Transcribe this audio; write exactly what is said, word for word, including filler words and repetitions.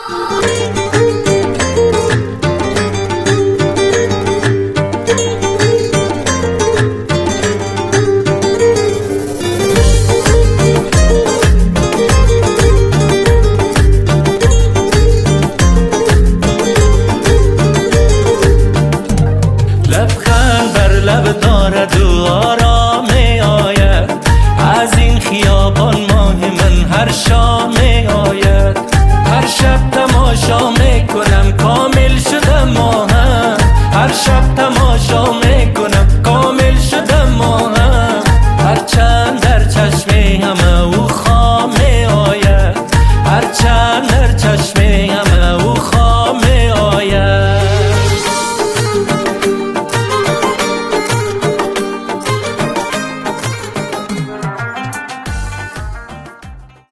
لبخند بر لب دارد و آرام آید از این خیابان ماه من هر شام